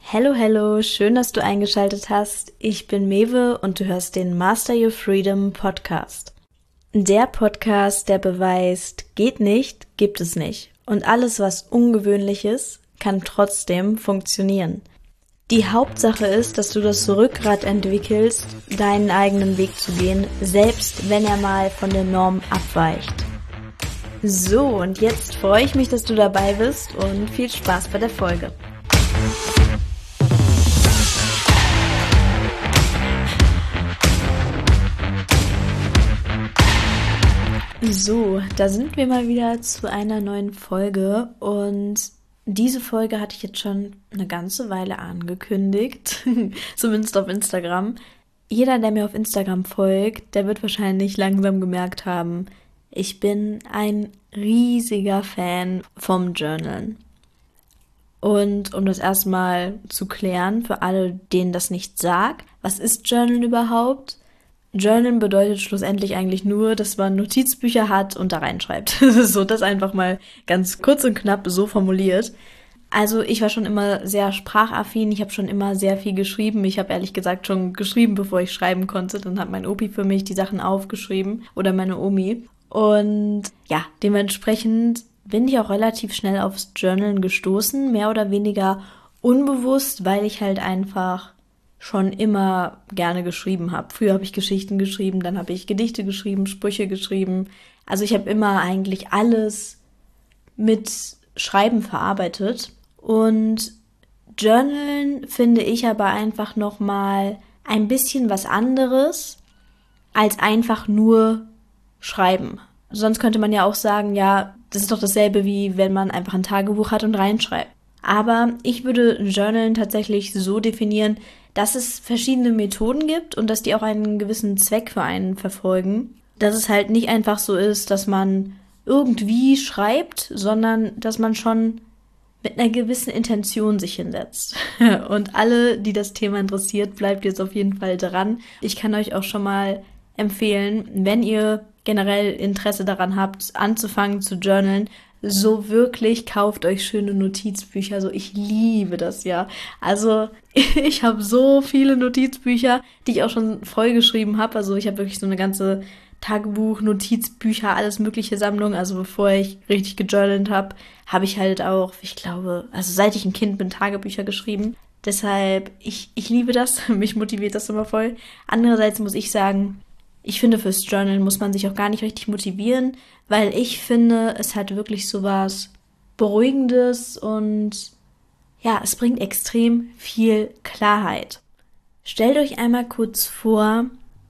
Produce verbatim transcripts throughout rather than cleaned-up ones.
Hello, hello, schön, dass du eingeschaltet hast. Ich bin Mewe und du hörst den Master Your Freedom Podcast. Der Podcast, der beweist, geht nicht, gibt es nicht. Und alles, was ungewöhnlich ist, kann trotzdem funktionieren. Die Hauptsache ist, dass du das Rückgrat entwickelst, deinen eigenen Weg zu gehen, selbst wenn er mal von der Norm abweicht. So, und jetzt freue ich mich, dass du dabei bist und viel Spaß bei der Folge. So, da sind wir mal wieder zu einer neuen Folge und diese Folge hatte ich jetzt schon eine ganze Weile angekündigt, zumindest auf Instagram. Jeder, der mir auf Instagram folgt, der wird wahrscheinlich langsam gemerkt haben, ich bin ein riesiger Fan vom Journalen. Und um das erstmal zu klären, für alle, denen das nicht sagt, was ist Journalen überhaupt? Journalen bedeutet schlussendlich eigentlich nur, dass man Notizbücher hat und da reinschreibt. So, das einfach mal ganz kurz und knapp so formuliert. Also ich war schon immer sehr sprachaffin, ich habe schon immer sehr viel geschrieben. Ich habe ehrlich gesagt schon geschrieben, bevor ich schreiben konnte. Dann hat mein Opi für mich die Sachen aufgeschrieben oder meine Omi. Und ja, dementsprechend bin ich auch relativ schnell aufs Journalen gestoßen, mehr oder weniger unbewusst, weil ich halt einfach schon immer gerne geschrieben habe. Früher habe ich Geschichten geschrieben, dann habe ich Gedichte geschrieben, Sprüche geschrieben. Also ich habe immer eigentlich alles mit Schreiben verarbeitet. Und Journalen finde ich aber einfach nochmal ein bisschen was anderes als einfach nur schreiben. Sonst könnte man ja auch sagen, ja, das ist doch dasselbe wie wenn man einfach ein Tagebuch hat und reinschreibt. Aber ich würde Journalen tatsächlich so definieren, dass es verschiedene Methoden gibt und dass die auch einen gewissen Zweck für einen verfolgen. Dass es halt nicht einfach so ist, dass man irgendwie schreibt, sondern dass man schon mit einer gewissen Intention sich hinsetzt. Und alle, die das Thema interessiert, bleibt jetzt auf jeden Fall dran. Ich kann euch auch schon mal empfehlen, wenn ihr generell Interesse daran habt, anzufangen zu journalen, so wirklich kauft euch schöne Notizbücher. Also ich liebe das ja. Also ich habe so viele Notizbücher, die ich auch schon vollgeschrieben habe. Also ich habe wirklich so eine ganze Tagebuch, Notizbücher, alles mögliche Sammlung. Also bevor ich richtig gejournalt habe, habe ich halt auch, ich glaube, also seit ich ein Kind bin, Tagebücher geschrieben. Deshalb, ich, ich liebe das. Mich motiviert das immer voll. Andererseits muss ich sagen, ich finde, fürs Journalen muss man sich auch gar nicht richtig motivieren, weil ich finde, es hat wirklich so was Beruhigendes und ja, es bringt extrem viel Klarheit. Stellt euch einmal kurz vor,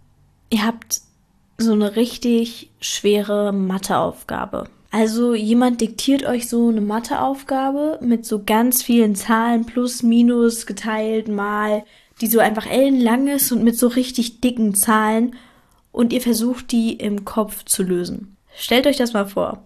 ihr habt so eine richtig schwere Matheaufgabe. Also jemand diktiert euch so eine Matheaufgabe mit so ganz vielen Zahlen, plus, minus, geteilt, mal, die so einfach ellenlang ist und mit so richtig dicken Zahlen. Und ihr versucht, die im Kopf zu lösen. Stellt euch das mal vor.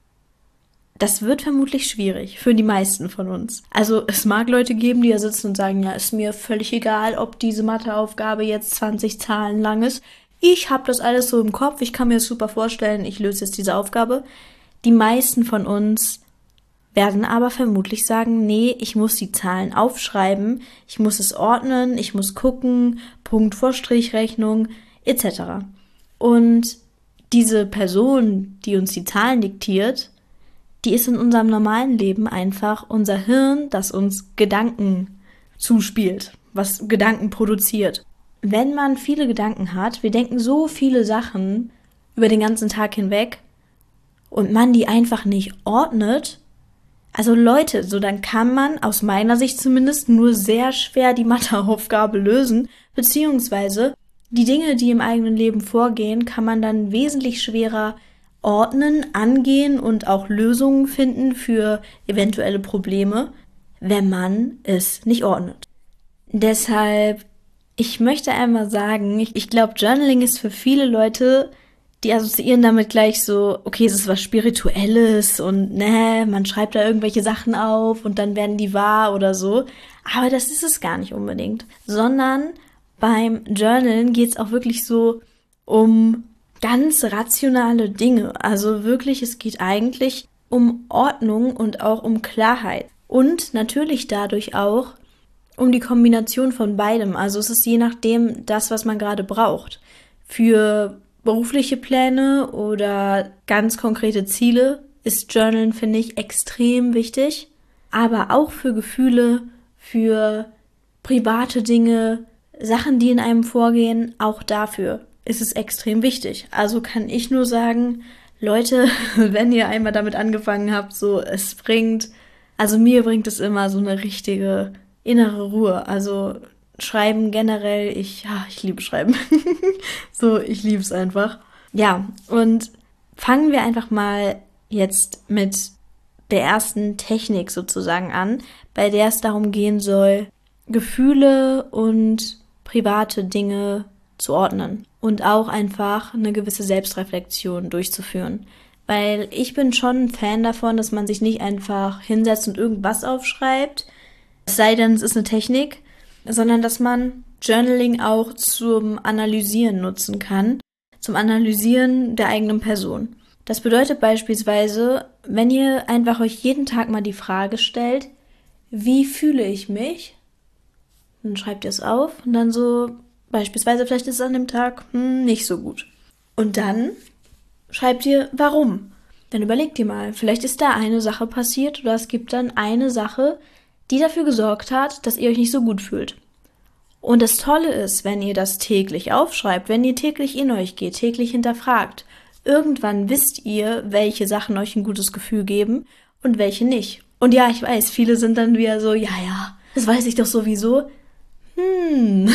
Das wird vermutlich schwierig für die meisten von uns. Also es mag Leute geben, die da sitzen und sagen, ja, ist mir völlig egal, ob diese Matheaufgabe jetzt zwanzig Zahlen lang ist. Ich habe das alles so im Kopf, ich kann mir das super vorstellen, ich löse jetzt diese Aufgabe. Die meisten von uns werden aber vermutlich sagen, nee, ich muss die Zahlen aufschreiben, ich muss es ordnen, ich muss gucken, Punkt vor Strichrechnung, et cetera. Und diese Person, die uns die Zahlen diktiert, die ist in unserem normalen Leben einfach unser Hirn, das uns Gedanken zuspielt, was Gedanken produziert. Wenn man viele Gedanken hat, wir denken so viele Sachen über den ganzen Tag hinweg und man die einfach nicht ordnet, also Leute, so dann kann man aus meiner Sicht zumindest nur sehr schwer die Matheaufgabe lösen, beziehungsweise die Dinge, die im eigenen Leben vorgehen, kann man dann wesentlich schwerer ordnen, angehen und auch Lösungen finden für eventuelle Probleme, wenn man es nicht ordnet. Deshalb, ich möchte einmal sagen, ich, ich glaube, Journaling ist für viele Leute, die assoziieren damit gleich so, okay, es ist was Spirituelles und ne, man schreibt da irgendwelche Sachen auf und dann werden die wahr oder so. Aber das ist es gar nicht unbedingt, sondern beim Journalen geht es auch wirklich so um ganz rationale Dinge. Also wirklich, es geht eigentlich um Ordnung und auch um Klarheit. Und natürlich dadurch auch um die Kombination von beidem. Also es ist je nachdem das, was man gerade braucht. Für berufliche Pläne oder ganz konkrete Ziele ist Journalen, finde ich, extrem wichtig. Aber auch für Gefühle, für private Dinge, Sachen, die in einem vorgehen, auch dafür ist es extrem wichtig. Also kann ich nur sagen, Leute, wenn ihr einmal damit angefangen habt, so es bringt, also mir bringt es immer so eine richtige innere Ruhe. Also Schreiben generell, ich, ja, ich liebe Schreiben. So, ich liebe es einfach. Ja, und fangen wir einfach mal jetzt mit der ersten Technik sozusagen an, bei der es darum gehen soll, Gefühle und private Dinge zu ordnen und auch einfach eine gewisse Selbstreflexion durchzuführen. Weil ich bin schon ein Fan davon, dass man sich nicht einfach hinsetzt und irgendwas aufschreibt, es sei denn, es ist eine Technik, sondern dass man Journaling auch zum Analysieren nutzen kann, zum Analysieren der eigenen Person. Das bedeutet beispielsweise, wenn ihr einfach euch jeden Tag mal die Frage stellt, wie fühle ich mich? Dann schreibt ihr es auf und dann so, beispielsweise vielleicht ist es an dem Tag hm, nicht so gut. Und dann schreibt ihr, warum? Dann überlegt ihr mal, vielleicht ist da eine Sache passiert oder es gibt dann eine Sache, die dafür gesorgt hat, dass ihr euch nicht so gut fühlt. Und das Tolle ist, wenn ihr das täglich aufschreibt, wenn ihr täglich in euch geht, täglich hinterfragt, irgendwann wisst ihr, welche Sachen euch ein gutes Gefühl geben und welche nicht. Und ja, ich weiß, viele sind dann wieder so, ja, ja, das weiß ich doch sowieso. Hm,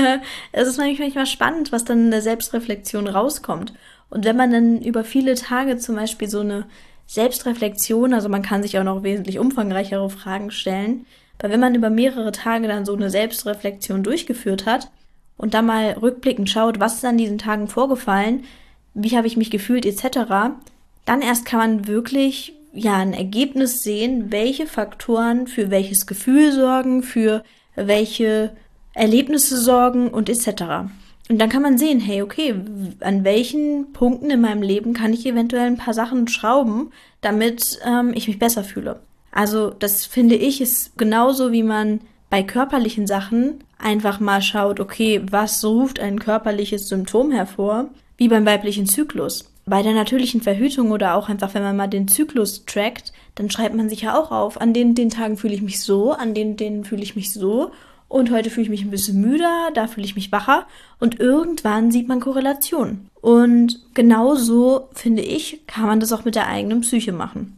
es ist manchmal spannend, was dann in der Selbstreflexion rauskommt. Und wenn man dann über viele Tage zum Beispiel so eine Selbstreflexion, also man kann sich auch noch wesentlich umfangreichere Fragen stellen, aber wenn man über mehrere Tage dann so eine Selbstreflexion durchgeführt hat und dann mal rückblickend schaut, was ist an diesen Tagen vorgefallen, wie habe ich mich gefühlt et cetera, dann erst kann man wirklich ja ein Ergebnis sehen, welche Faktoren für welches Gefühl sorgen, für welche Erlebnisse sorgen und et cetera. Und dann kann man sehen, hey, okay, an welchen Punkten in meinem Leben kann ich eventuell ein paar Sachen schrauben, damit ähm, ich mich besser fühle. Also das finde ich ist genauso, wie man bei körperlichen Sachen einfach mal schaut, okay, was ruft ein körperliches Symptom hervor, wie beim weiblichen Zyklus. Bei der natürlichen Verhütung oder auch einfach, wenn man mal den Zyklus trackt, dann schreibt man sich ja auch auf, an den, den Tagen fühle ich mich so, an den, den fühle ich mich so und heute fühle ich mich ein bisschen müder, da fühle ich mich wacher und irgendwann sieht man Korrelationen. Und genauso, finde ich, kann man das auch mit der eigenen Psyche machen.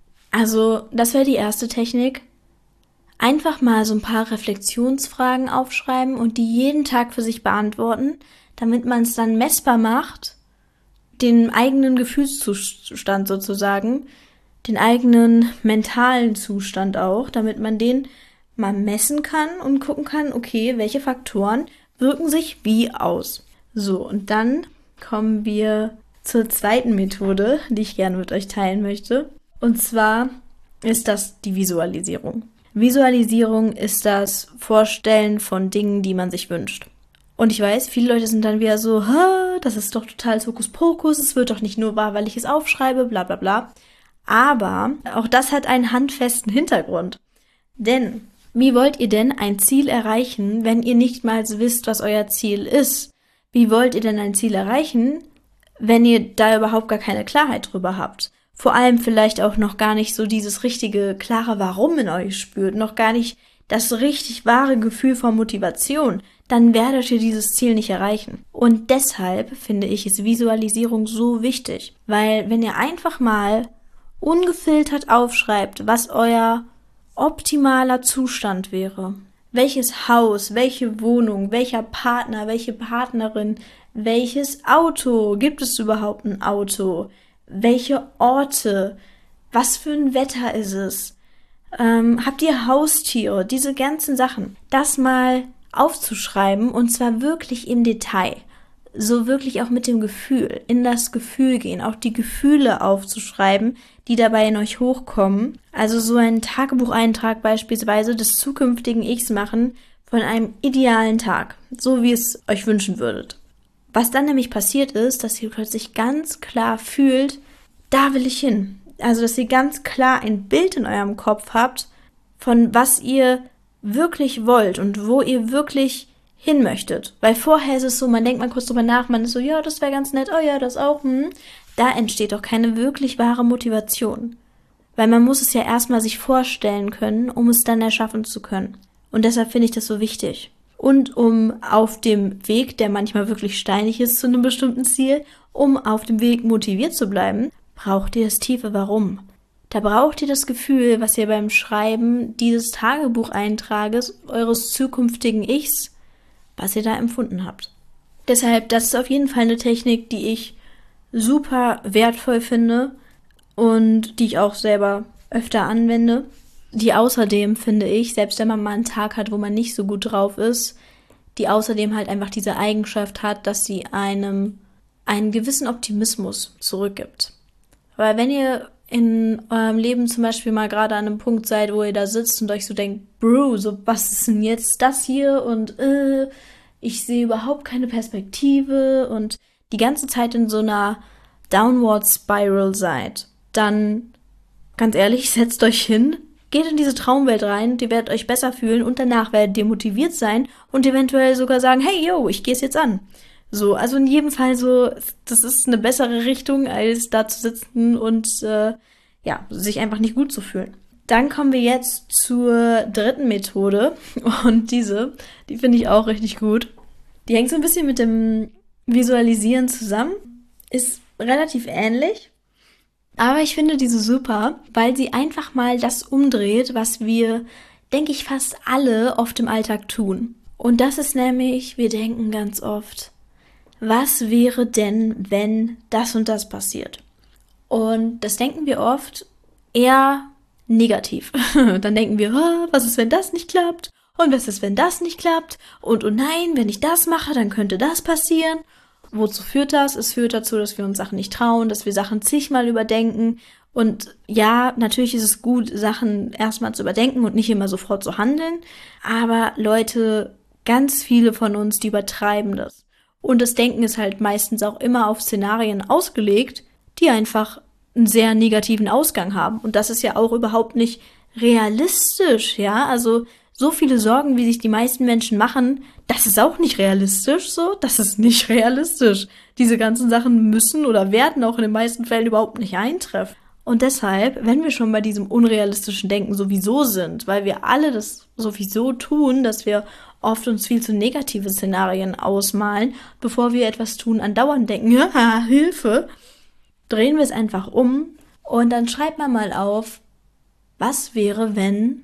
Also, das wäre die erste Technik. Einfach mal so ein paar Reflexionsfragen aufschreiben und die jeden Tag für sich beantworten, damit man es dann messbar macht, den eigenen Gefühlszustand sozusagen, den eigenen mentalen Zustand auch, damit man den mal messen kann und gucken kann, okay, welche Faktoren wirken sich wie aus. So, und dann kommen wir zur zweiten Methode, die ich gerne mit euch teilen möchte. Und zwar ist das die Visualisierung. Visualisierung ist das Vorstellen von Dingen, die man sich wünscht. Und ich weiß, viele Leute sind dann wieder so, das ist doch total Hokuspokus, es wird doch nicht nur wahr, weil ich es aufschreibe, bla bla bla. Aber auch das hat einen handfesten Hintergrund. Denn wie wollt ihr denn ein Ziel erreichen, wenn ihr nicht mal wisst, was euer Ziel ist? Wie wollt ihr denn ein Ziel erreichen, wenn ihr da überhaupt gar keine Klarheit drüber habt? Vor allem vielleicht auch noch gar nicht so dieses richtige, klare Warum in euch spürt, noch gar nicht das richtig wahre Gefühl von Motivation, dann werdet ihr dieses Ziel nicht erreichen. Und deshalb finde ich, ist Visualisierung so wichtig, weil wenn ihr einfach mal ungefiltert aufschreibt, was euer optimaler Zustand wäre, welches Haus, welche Wohnung, welcher Partner, welche Partnerin, welches Auto, gibt es überhaupt ein Auto, welche Orte, was für ein Wetter ist es, ähm, habt ihr Haustiere, diese ganzen Sachen, das mal aufzuschreiben und zwar wirklich im Detail, so wirklich auch mit dem Gefühl, in das Gefühl gehen, auch die Gefühle aufzuschreiben, die dabei in euch hochkommen. Also so einen Tagebucheintrag beispielsweise des zukünftigen Ichs machen von einem idealen Tag, so wie es euch wünschen würdet. Was dann nämlich passiert ist, dass ihr plötzlich ganz klar fühlt, da will ich hin. Also, dass ihr ganz klar ein Bild in eurem Kopf habt, von was ihr wirklich wollt und wo ihr wirklich hin möchtet. Weil vorher ist es so, man denkt mal kurz drüber nach, man ist so, ja, das wäre ganz nett, oh ja, das auch, hm. Da entsteht doch keine wirklich wahre Motivation. Weil man muss es ja erstmal sich vorstellen können, um es dann erschaffen zu können. Und deshalb finde ich das so wichtig. Und um auf dem Weg, der manchmal wirklich steinig ist zu einem bestimmten Ziel, um auf dem Weg motiviert zu bleiben, braucht ihr das tiefe Warum. Da braucht ihr das Gefühl, was ihr beim Schreiben dieses Tagebucheintrages eures zukünftigen Ichs, was ihr da empfunden habt. Deshalb, das ist auf jeden Fall eine Technik, die ich super wertvoll finde und die ich auch selber öfter anwende. Die außerdem, finde ich, selbst wenn man mal einen Tag hat, wo man nicht so gut drauf ist, die außerdem halt einfach diese Eigenschaft hat, dass sie einem einen gewissen Optimismus zurückgibt. Weil wenn ihr in eurem Leben zum Beispiel mal gerade an einem Punkt seid, wo ihr da sitzt und euch so denkt, Bro, so was ist denn jetzt das hier und äh, ich sehe überhaupt keine Perspektive und die ganze Zeit in so einer Downward Spiral seid, dann, ganz ehrlich, setzt euch hin, geht in diese Traumwelt rein, ihr werdet euch besser fühlen und danach werdet ihr motiviert sein und eventuell sogar sagen, hey, yo, ich gehe es jetzt an. So, also in jedem Fall so, das ist eine bessere Richtung, als da zu sitzen und äh, ja, sich einfach nicht gut zu fühlen. Dann kommen wir jetzt zur dritten Methode und diese, die finde ich auch richtig gut. Die hängt so ein bisschen mit dem Visualisieren zusammen, ist relativ ähnlich, aber ich finde diese super, weil sie einfach mal das umdreht, was wir, denke ich, fast alle oft im Alltag tun. Und das ist nämlich, wir denken ganz oft, was wäre denn, wenn das und das passiert? Und das denken wir oft eher negativ. Dann denken wir, oh, was ist, wenn das nicht klappt? Und was ist, wenn das nicht klappt? Und oh nein, wenn ich das mache, dann könnte das passieren. Wozu führt das? Es führt dazu, dass wir uns Sachen nicht trauen, dass wir Sachen zigmal überdenken. Und ja, natürlich ist es gut, Sachen erstmal zu überdenken und nicht immer sofort zu handeln. Aber Leute, ganz viele von uns, die übertreiben das. Und das Denken ist halt meistens auch immer auf Szenarien ausgelegt, die einfach einen sehr negativen Ausgang haben. Und das ist ja auch überhaupt nicht realistisch, ja. Also so viele Sorgen, wie sich die meisten Menschen machen, das ist auch nicht realistisch so. Das ist nicht realistisch. Diese ganzen Sachen müssen oder werden auch in den meisten Fällen überhaupt nicht eintreffen. Und deshalb, wenn wir schon bei diesem unrealistischen Denken sowieso sind, weil wir alle das sowieso tun, dass wir oft uns viel zu negative Szenarien ausmalen, bevor wir etwas tun, andauernd denken, ja, Hilfe, drehen wir es einfach um und dann schreibt man mal auf, was wäre, wenn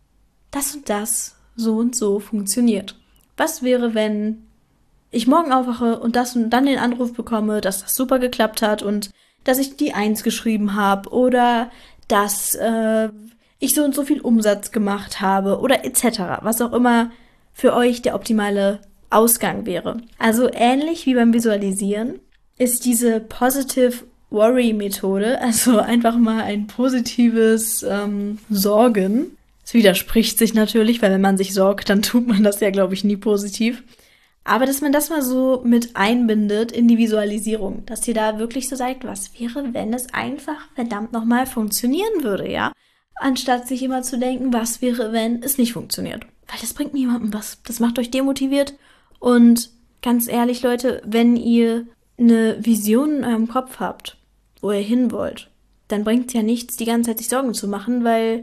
das und das so und so funktioniert? Was wäre, wenn ich morgen aufwache und das und dann den Anruf bekomme, dass das super geklappt hat und dass ich die Eins geschrieben habe oder dass äh, ich so und so viel Umsatz gemacht habe oder et cetera, was auch immer für euch der optimale Ausgang wäre. Also ähnlich wie beim Visualisieren ist diese Positive Worry Methode, also einfach mal ein positives ähm, Sorgen. Es widerspricht sich natürlich, weil wenn man sich sorgt, dann tut man das ja, glaube ich, nie positiv. Aber dass man das mal so mit einbindet in die Visualisierung, dass ihr da wirklich so sagt, was wäre, wenn es einfach verdammt nochmal funktionieren würde, ja? Anstatt sich immer zu denken, was wäre, wenn es nicht funktioniert. Weil das bringt niemandem was. Das macht euch demotiviert. Und ganz ehrlich, Leute, wenn ihr eine Vision in eurem Kopf habt, wo ihr hin wollt, dann bringt es ja nichts, die ganze Zeit sich Sorgen zu machen, weil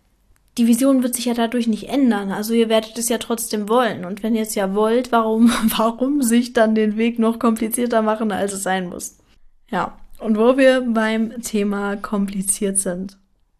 die Vision wird sich ja dadurch nicht ändern. Also ihr werdet es ja trotzdem wollen. Und wenn ihr es ja wollt, warum, warum sich dann den Weg noch komplizierter machen, als es sein muss? Ja, und wo wir beim Thema kompliziert sind.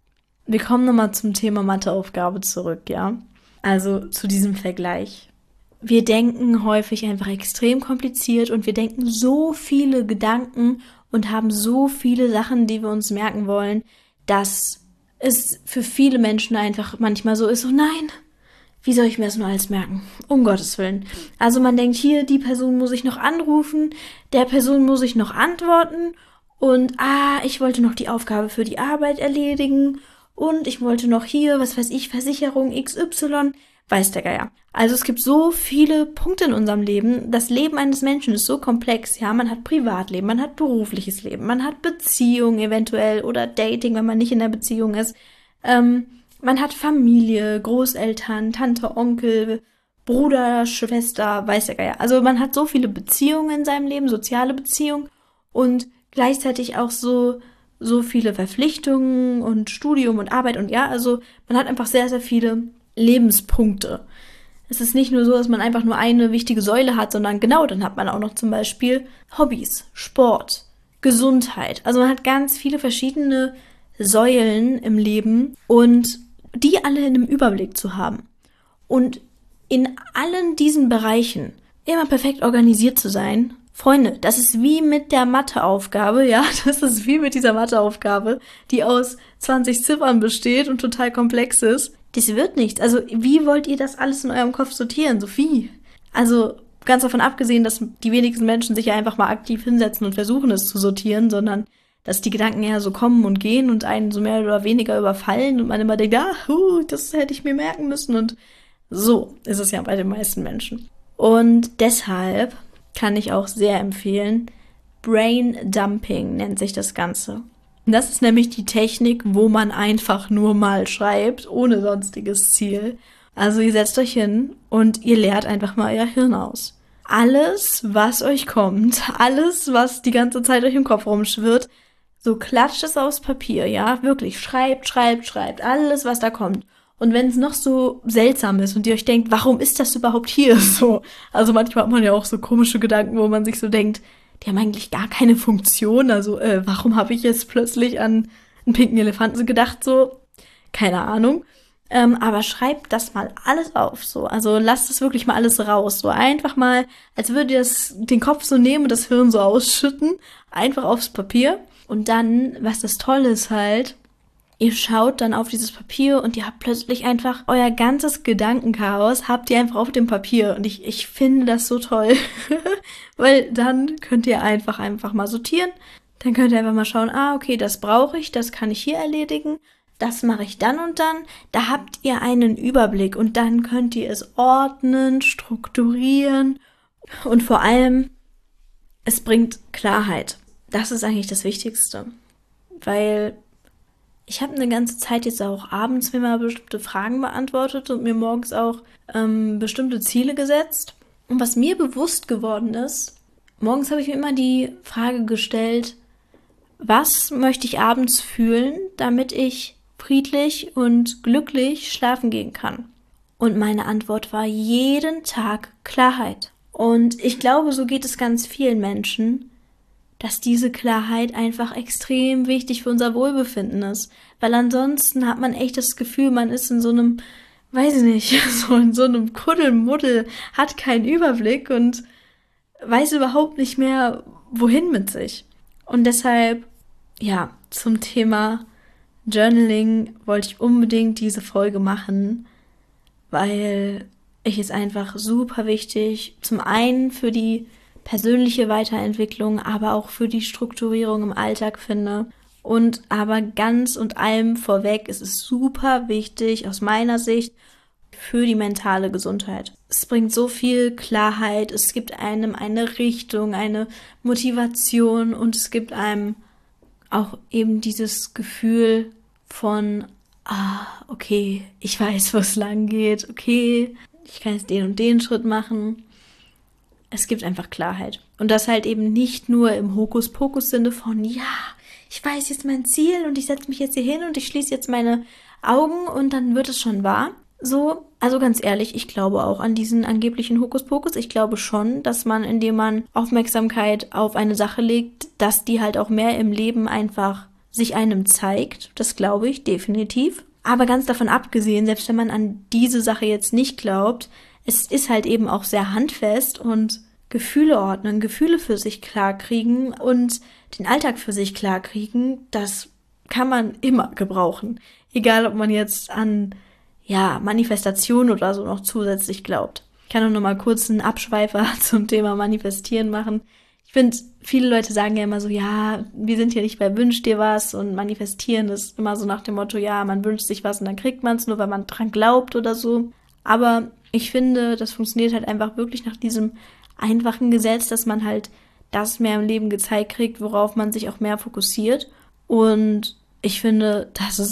Wir kommen nochmal zum Thema Matheaufgabe zurück, ja? Also zu diesem Vergleich. Wir denken häufig einfach extrem kompliziert und wir denken so viele Gedanken und haben so viele Sachen, die wir uns merken wollen, dass es für viele Menschen einfach manchmal so ist, oh nein, wie soll ich mir das nur alles merken? Um Gottes Willen. Also man denkt hier, die Person muss ich noch anrufen, der Person muss ich noch antworten und ah, ich wollte noch die Aufgabe für die Arbeit erledigen und ich wollte noch hier, was weiß ich, Versicherung X Y, weiß der Geier. Also es gibt so viele Punkte in unserem Leben. Das Leben eines Menschen ist so komplex. Ja, man hat Privatleben, man hat berufliches Leben, man hat Beziehung eventuell oder Dating, wenn man nicht in der Beziehung ist. Ähm, Man hat Familie, Großeltern, Tante, Onkel, Bruder, Schwester, weiß der Geier. Also man hat so viele Beziehungen in seinem Leben, soziale Beziehungen und gleichzeitig auch so, so viele Verpflichtungen und Studium und Arbeit und ja, also man hat einfach sehr, sehr viele Lebenspunkte. Es ist nicht nur so, dass man einfach nur eine wichtige Säule hat, sondern genau, dann hat man auch noch zum Beispiel Hobbys, Sport, Gesundheit. Also man hat ganz viele verschiedene Säulen im Leben und die alle in einem Überblick zu haben. Und in allen diesen Bereichen immer perfekt organisiert zu sein, Freunde, das ist wie mit der Matheaufgabe, ja, das ist wie mit dieser Matheaufgabe, die aus zwanzig Ziffern besteht und total komplex ist. Das wird nichts. Also, wie wollt ihr das alles in eurem Kopf sortieren? Sophie? Also, ganz davon abgesehen, dass die wenigsten Menschen sich ja einfach mal aktiv hinsetzen und versuchen, es zu sortieren, sondern dass die Gedanken eher so kommen und gehen und einen so mehr oder weniger überfallen und man immer denkt, ah, huh, das hätte ich mir merken müssen. Und so ist es ja bei den meisten Menschen. Und deshalb kann ich auch sehr empfehlen, Brain Dumping nennt sich das Ganze. Das ist nämlich die Technik, wo man einfach nur mal schreibt, ohne sonstiges Ziel. Also ihr setzt euch hin und ihr leert einfach mal euer Hirn aus. Alles, was euch kommt, alles, was die ganze Zeit euch im Kopf rumschwirrt, so klatscht es aufs Papier, ja, wirklich, schreibt, schreibt, schreibt, alles, was da kommt. Und wenn es noch so seltsam ist und ihr euch denkt, warum ist das überhaupt hier so? Also manchmal hat man ja auch so komische Gedanken, wo man sich so denkt, die haben eigentlich gar keine Funktion. Also äh, warum habe ich jetzt plötzlich an einen pinken Elefanten gedacht? So, keine Ahnung. Ähm, aber schreibt das mal alles auf. So, also lasst das wirklich mal alles raus. So einfach mal, als würdet ihr das, den Kopf so nehmen und das Hirn so ausschütten. Einfach aufs Papier. Und dann, was das Tolle ist halt, ihr schaut dann auf dieses Papier und ihr habt plötzlich einfach euer ganzes Gedankenchaos, habt ihr einfach auf dem Papier. Und ich, ich finde das so toll, weil dann könnt ihr einfach, einfach mal sortieren. Dann könnt ihr einfach mal schauen, ah, okay, das brauche ich, das kann ich hier erledigen, das mache ich dann und dann. Da habt ihr einen Überblick und dann könnt ihr es ordnen, strukturieren und vor allem, es bringt Klarheit. Das ist eigentlich das Wichtigste, weil ich habe eine ganze Zeit jetzt auch abends mir mal bestimmte Fragen beantwortet und mir morgens auch ähm, bestimmte Ziele gesetzt. Und was mir bewusst geworden ist, morgens habe ich mir immer die Frage gestellt, was möchte ich abends fühlen, damit ich friedlich und glücklich schlafen gehen kann? Und meine Antwort war jeden Tag Klarheit. Und ich glaube, so geht es ganz vielen Menschen, dass diese Klarheit einfach extrem wichtig für unser Wohlbefinden ist. Weil ansonsten hat man echt das Gefühl, man ist in so einem, weiß ich nicht, so in so einem Kuddelmuddel, hat keinen Überblick und weiß überhaupt nicht mehr, wohin mit sich. Und deshalb, ja, zum Thema Journaling wollte ich unbedingt diese Folge machen, weil ich es einfach super wichtig, zum einen für die persönliche Weiterentwicklung, aber auch für die Strukturierung im Alltag finde. Und aber ganz und allem vorweg, es ist super wichtig aus meiner Sicht für die mentale Gesundheit. Es bringt so viel Klarheit, es gibt einem eine Richtung, eine Motivation und es gibt einem auch eben dieses Gefühl von, ah, okay, ich weiß, wo es lang geht, okay, ich kann jetzt den und den Schritt machen. Es gibt einfach Klarheit. Und das halt eben nicht nur im Hokuspokus-Sinne von, ja, ich weiß jetzt mein Ziel und ich setze mich jetzt hier hin und ich schließe jetzt meine Augen und dann wird es schon wahr. So, also ganz ehrlich, ich glaube auch an diesen angeblichen Hokuspokus. Ich glaube schon, dass man, indem man Aufmerksamkeit auf eine Sache legt, dass die halt auch mehr im Leben einfach sich einem zeigt. Das glaube ich definitiv. Aber ganz davon abgesehen, selbst wenn man an diese Sache jetzt nicht glaubt, es ist halt eben auch sehr handfest und Gefühle ordnen, Gefühle für sich klarkriegen und den Alltag für sich klarkriegen, das kann man immer gebrauchen. Egal, ob man jetzt an, ja, Manifestation oder so noch zusätzlich glaubt. Ich kann auch noch mal kurz einen Abschweifer zum Thema Manifestieren machen. Ich finde, viele Leute sagen ja immer so, ja, wir sind hier nicht bei Wünsch dir was und Manifestieren ist immer so nach dem Motto, ja, man wünscht sich was und dann kriegt man es nur, weil man dran glaubt oder so. Aber ich finde, das funktioniert halt einfach wirklich nach diesem einfachen Gesetz, dass man halt das mehr im Leben gezeigt kriegt, worauf man sich auch mehr fokussiert. Und ich finde, das ist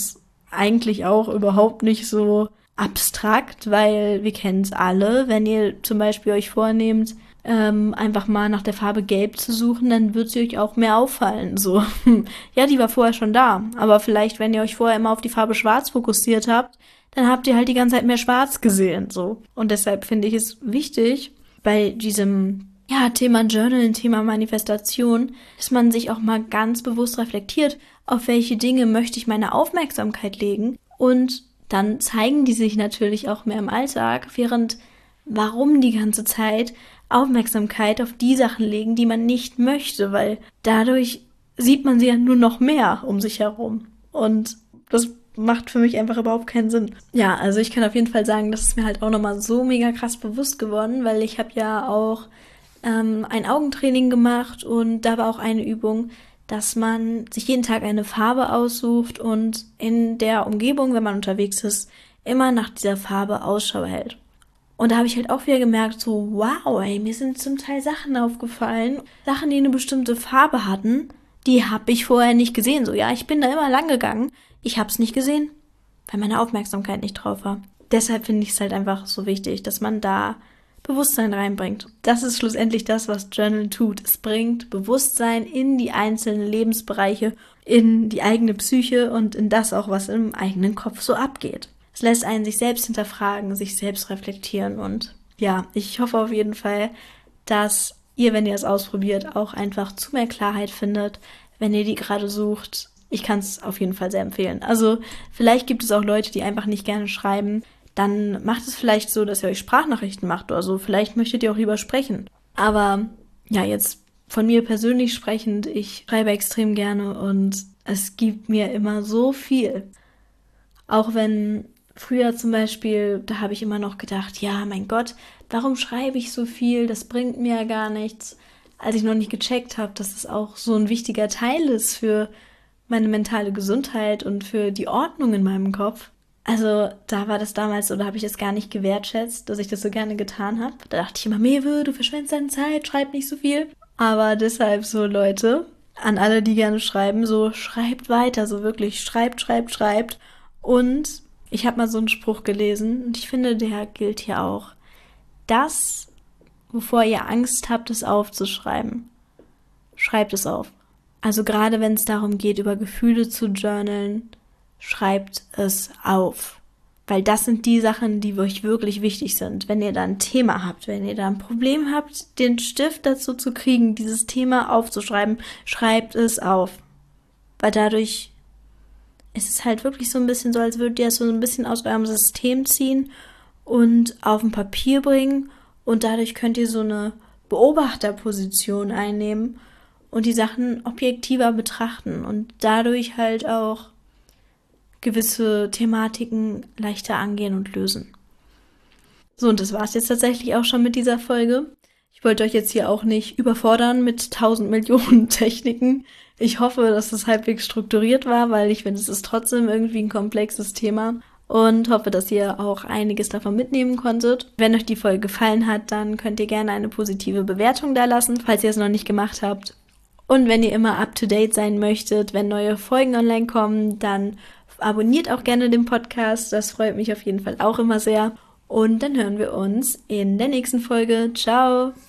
eigentlich auch überhaupt nicht so abstrakt, weil wir kennen es alle. Wenn ihr zum Beispiel euch vornehmt, ähm, einfach mal nach der Farbe Gelb zu suchen, dann wird sie euch auch mehr auffallen. So, ja, die war vorher schon da. Aber vielleicht, wenn ihr euch vorher immer auf die Farbe Schwarz fokussiert habt, dann habt ihr halt die ganze Zeit mehr Schwarz gesehen. So. Und deshalb finde ich es wichtig, bei diesem ja, Thema Journal, Thema Manifestation, dass man sich auch mal ganz bewusst reflektiert, auf welche Dinge möchte ich meine Aufmerksamkeit legen. Und dann zeigen die sich natürlich auch mehr im Alltag, während warum die ganze Zeit Aufmerksamkeit auf die Sachen legen, die man nicht möchte, weil dadurch sieht man sie ja nur noch mehr um sich herum. Und das macht für mich einfach überhaupt keinen Sinn. Ja, also ich kann auf jeden Fall sagen, das ist mir halt auch nochmal so mega krass bewusst geworden, weil ich habe ja auch ähm, ein Augentraining gemacht und da war auch eine Übung, dass man sich jeden Tag eine Farbe aussucht und in der Umgebung, wenn man unterwegs ist, immer nach dieser Farbe Ausschau hält. Und da habe ich halt auch wieder gemerkt, so wow, ey, mir sind zum Teil Sachen aufgefallen, Sachen, die eine bestimmte Farbe hatten, die habe ich vorher nicht gesehen. So, ja, ich bin da immer lang gegangen, ich habe es nicht gesehen, weil meine Aufmerksamkeit nicht drauf war. Deshalb finde ich es halt einfach so wichtig, dass man da Bewusstsein reinbringt. Das ist schlussendlich das, was Journal tut. Es bringt Bewusstsein in die einzelnen Lebensbereiche, in die eigene Psyche und in das auch, was im eigenen Kopf so abgeht. Es lässt einen sich selbst hinterfragen, sich selbst reflektieren und ja, ich hoffe auf jeden Fall, dass ihr, wenn ihr es ausprobiert, auch einfach zu mehr Klarheit findet, wenn ihr die gerade sucht. Ich kann es auf jeden Fall sehr empfehlen. Also vielleicht gibt es auch Leute, die einfach nicht gerne schreiben. Dann macht es vielleicht so, dass ihr euch Sprachnachrichten macht oder so. Vielleicht möchtet ihr auch lieber sprechen. Aber ja, jetzt von mir persönlich sprechend, ich schreibe extrem gerne und es gibt mir immer so viel. Auch wenn früher zum Beispiel, da habe ich immer noch gedacht, ja, mein Gott, warum schreibe ich so viel? Das bringt mir ja gar nichts. Als ich noch nicht gecheckt habe, dass es auch so ein wichtiger Teil ist für meine mentale Gesundheit und für die Ordnung in meinem Kopf. Also da war das damals so, da habe ich das gar nicht gewertschätzt, dass ich das so gerne getan habe. Da dachte ich immer, Mewe, du verschwendest deine Zeit, schreib nicht so viel. Aber deshalb so, Leute, an alle, die gerne schreiben, so schreibt weiter, so wirklich schreibt, schreibt, schreibt. Und ich habe mal so einen Spruch gelesen und ich finde, der gilt hier auch. Das, wovor ihr Angst habt, es aufzuschreiben, schreibt es auf. Also gerade wenn es darum geht, über Gefühle zu journalen, schreibt es auf. Weil das sind die Sachen, die euch wirklich wichtig sind. Wenn ihr da ein Thema habt, wenn ihr da ein Problem habt, den Stift dazu zu kriegen, dieses Thema aufzuschreiben, schreibt es auf. Weil dadurch ist es halt wirklich so ein bisschen so, als würdet ihr es so ein bisschen aus eurem System ziehen und auf ein Papier bringen und dadurch könnt ihr so eine Beobachterposition einnehmen und die Sachen objektiver betrachten und dadurch halt auch gewisse Thematiken leichter angehen und lösen. So, und das war's jetzt tatsächlich auch schon mit dieser Folge. Ich wollte euch jetzt hier auch nicht überfordern mit tausend Millionen Techniken. Ich hoffe, dass es halbwegs strukturiert war, weil ich finde, es ist trotzdem irgendwie ein komplexes Thema und hoffe, dass ihr auch einiges davon mitnehmen konntet. Wenn euch die Folge gefallen hat, dann könnt ihr gerne eine positive Bewertung da lassen, falls ihr es noch nicht gemacht habt. Und wenn ihr immer up-to-date sein möchtet, wenn neue Folgen online kommen, dann abonniert auch gerne den Podcast. Das freut mich auf jeden Fall auch immer sehr. Und dann hören wir uns in der nächsten Folge. Ciao!